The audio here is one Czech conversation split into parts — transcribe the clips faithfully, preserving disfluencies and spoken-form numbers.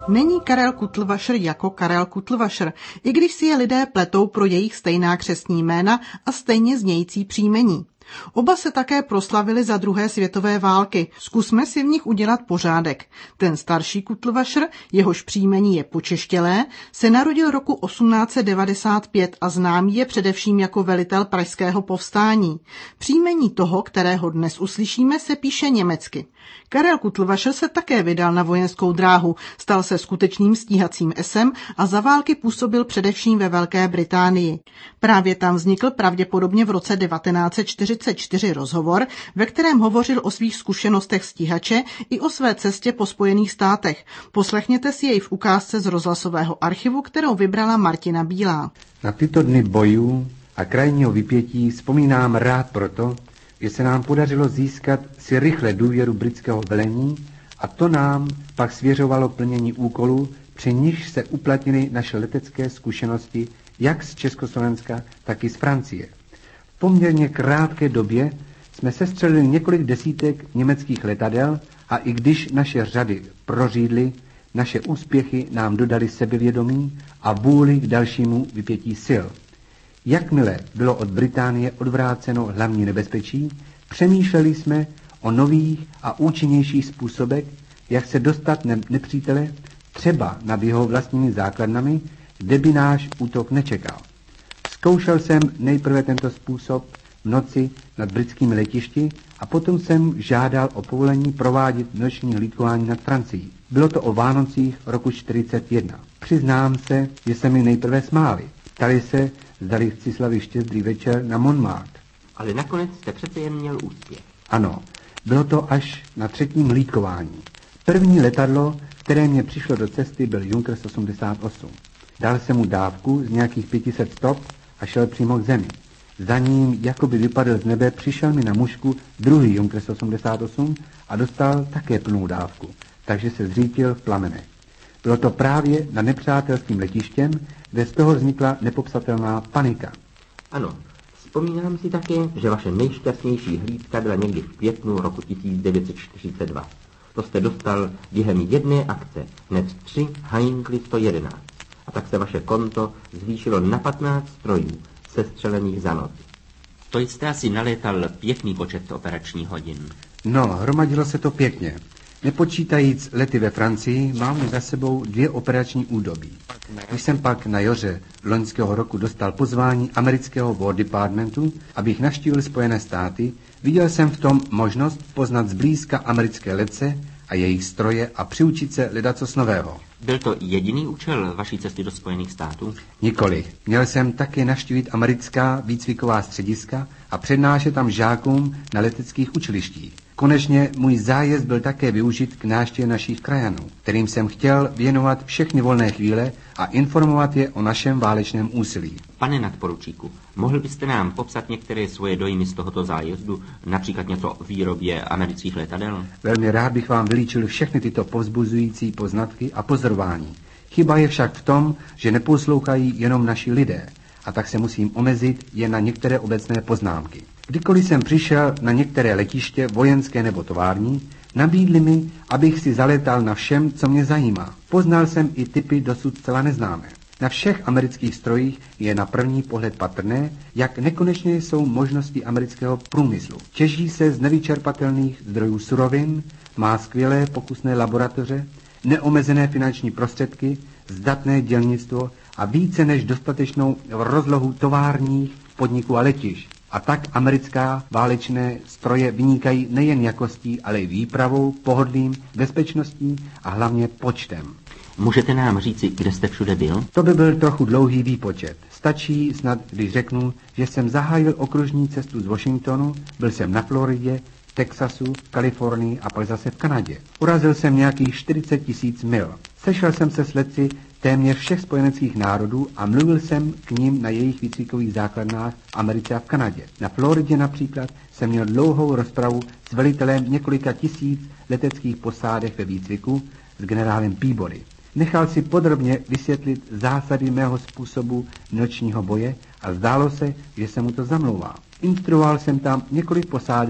Není Karel Kutlvašr jako Karel Kutlvašr, i když si je lidé pletou pro jejich stejná křestní jména a stejně znějící příjmení. Oba se také proslavili za druhé světové války. Zkusme si v nich udělat pořádek. Ten starší Kutlvašr, jehož příjmení je počeštělé, se narodil roku osmnáct set devadesát pět a známý je především jako velitel pražského povstání. Příjmení toho, kterého dnes uslyšíme, se píše německy. Karel Kutlvašr se také vydal na vojenskou dráhu, stal se skutečným stíhacím esem a za války působil především ve Velké Británii. Právě tam vznikl pravděpodobně v roce devatenáct set čtyřicet čtyři rozhovor, ve kterém hovořil o svých zkušenostech stíhače i o své cestě po Spojených státech. Poslechněte si jej v ukázce z rozhlasového archivu, kterou vybrala Martina Bílá. Na tyto dny bojů a krajního vypětí vzpomínám rád proto, že se nám podařilo získat si rychle důvěru britského velení a to nám pak svěřovalo plnění úkolů, při nichž se uplatnily naše letecké zkušenosti jak z Československa, tak i z Francie. V poměrně krátké době jsme sestřelili několik desítek německých letadel a i když naše řady prořídly, naše úspěchy nám dodali sebevědomí a vůli k dalšímu vypětí sil. Jakmile bylo od Británie odvráceno hlavní nebezpečí, přemýšleli jsme o nových a účinnějších způsobech, jak se dostat ne- nepřítele třeba nad jeho vlastními základnami, kde by náš útok nečekal. Zkoušel jsem nejprve tento způsob v noci nad britskými letišti a potom jsem žádal o povolení provádět noční hlídkování nad Francií. Bylo to o Vánocích roku čtyřicet jedna. Přiznám se, že se mi nejprve smáli. Ptali se, zdali chci slavit štědrý večer na Montmartre. Ale nakonec jste přece jen měl úspěch. Ano, bylo to až na třetím hlídkování. První letadlo, které mě přišlo do cesty, byl Junkers osmdesát osm. Dal jsem mu dávku z nějakých pět set stop a šel přímo k zemi. Za ním, jakoby vypadl z nebe, přišel mi na mužku druhý Junkers osmdesát osm a dostal také plnou dávku, takže se zřítil v plamenech. Bylo to právě nad nepřátelským letištěm, kde z toho vznikla nepopsatelná panika. Ano, vzpomínám si také, že vaše nejšťastnější hlídka byla někdy v květnu roku tisíc devět set čtyřicet dva. To jste dostal během jedné akce, hned tři Heinkel sto jedenáct. A tak se vaše konto zvýšilo na patnáct strojů sestřelených za noc. To jste asi nalétal pěkný počet operačních hodin. No, hromadilo se to pěkně. Nepočítajíc lety ve Francii, mám za sebou dvě operační údobí. Když jsem pak na jaře loňského roku dostal pozvání amerického War Departmentu, abych navštívil Spojené státy, viděl jsem v tom možnost poznat zblízka americké letce a jejich stroje a přiučit se ledacos nového. Byl to jediný účel vaší cesty do Spojených států? Nikoli. Měl jsem také navštívit americká výcviková střediska a přednášet tam žákům na leteckých učilištích. Konečně můj zájezd byl také využit k návštěvě našich krajanů, kterým jsem chtěl věnovat všechny volné chvíle a informovat je o našem válečném úsilí. Pane nadporučíku, mohl byste nám popsat některé svoje dojmy z tohoto zájezdu, například něco o výrobě amerických letadel? Velmi rád bych vám vylíčil všechny tyto povzbuzující poznatky a pozorování. Chyba je však v tom, že neposlouchají jenom naši lidé, a tak se musím omezit jen na některé obecné poznámky. Kdykoliv jsem přišel na některé letiště, vojenské nebo tovární, nabídli mi, abych si zaletal na všem, co mě zajímá. Poznal jsem i typy dosud zcela neznámé. Na všech amerických strojích je na první pohled patrné, jak nekonečné jsou možnosti amerického průmyslu. Těží se z nevyčerpatelných zdrojů surovin, má skvělé pokusné laboratoře, neomezené finanční prostředky, zdatné dělnictvo a více než dostatečnou rozlohu továrních podniků a letišť. A tak americká válečné stroje vynikají nejen jakostí, ale i výpravou, pohodlím, bezpečností a hlavně počtem. Můžete nám říci, kde jste všude byl? To by byl trochu dlouhý výpočet. Stačí snad, když řeknu, že jsem zahájil okružní cestu z Washingtonu, byl jsem na Floridě, Texasu, Kalifornii a pak zase v Kanadě. Urazil jsem nějakých čtyřicet tisíc mil. Sešel jsem se s letci téměř všech spojeneckých národů a mluvil jsem k ním na jejich výcvikových základnách v Americe a v Kanadě. Na Floridě například jsem měl dlouhou rozpravu s velitelem několika tisíc leteckých posádek ve výcviku s generálem Peabody. Nechal si podrobně vysvětlit zásady mého způsobu nočního boje a zdálo se, že se mu to zamlouvá. Instruoval jsem tam několik posádek,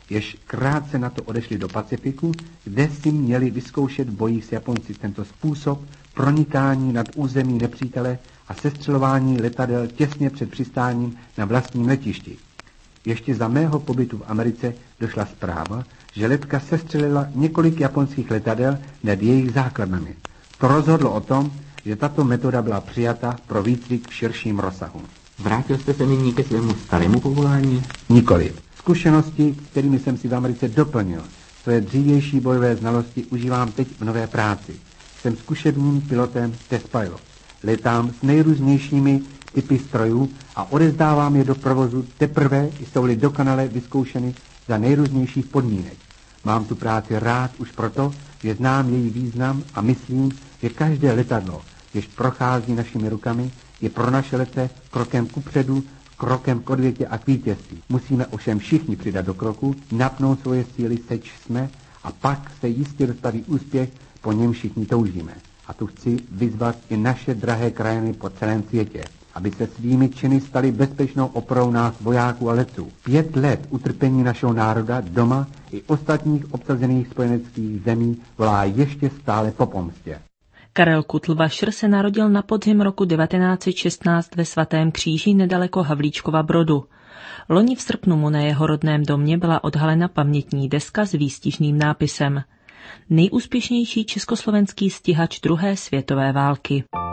jež krátce na to odešli do Pacifiku, kde si měli vyzkoušet v bojích s Japonci tento způsob pronikání nad území nepřítele a sestřelování letadel těsně před přistáním na vlastním letišti. Ještě za mého pobytu v Americe došla zpráva, že letka sestřelila několik japonských letadel nad jejich základnami. To rozhodlo o tom, že tato metoda byla přijata pro výcvik v širším rozsahu. Vrátil jste se nyní ke svému starému povolání? Nikoliv. Zkušenosti, kterými jsem si v Americe doplnil, své dřívější bojové znalosti užívám teď v nové práci. Jsem zkušebním pilotem test pilot. Letám s nejrůznějšími typy strojů a odezdávám je do provozu teprve, jsou-li dokonale vyzkoušeny za nejrůznějších podmínek. Mám tu práci rád už proto, že znám její význam a myslím, že každé letadlo, jež prochází našimi rukami, je pro naše letce krokem kupředu, krokem k odvětě a k vítězství. Musíme ovšem všichni přidat do kroku, napnout svoje síly, seč jsme, a pak se jistě dostaví úspěch, po něm všichni toužíme. A tu chci vyzvat i naše drahé krajiny po celém světě, aby se svými činy stali bezpečnou oporou nás vojáků a letců. Pět let utrpení našeho národa doma i ostatních obsazených spojeneckých zemí volá ještě stále po pomstě. Karel Kutlvašr se narodil na podzim roku devatenáct set šestnáct ve Svatém Kříži nedaleko Havlíčkova Brodu. Loni v srpnu mu na jeho rodném domě byla odhalena pamětní deska s výstižným nápisem Nejúspěšnější československý stíhač druhé světové války.